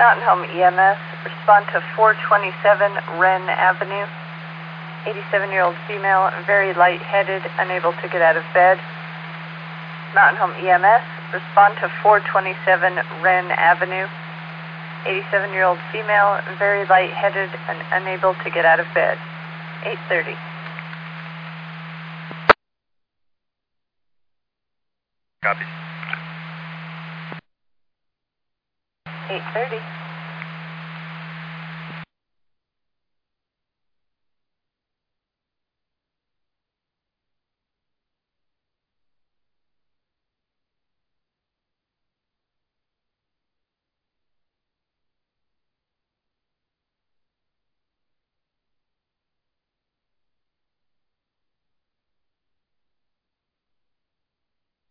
Mountain Home EMS, respond to 427 Wren Avenue. 87-year-old female, very lightheaded, unable to get out of bed. Mountain Home EMS, respond to 427 Wren Avenue. 87-year-old female, very lightheaded and unable to get out of bed. 8:30. Copy. 8:30.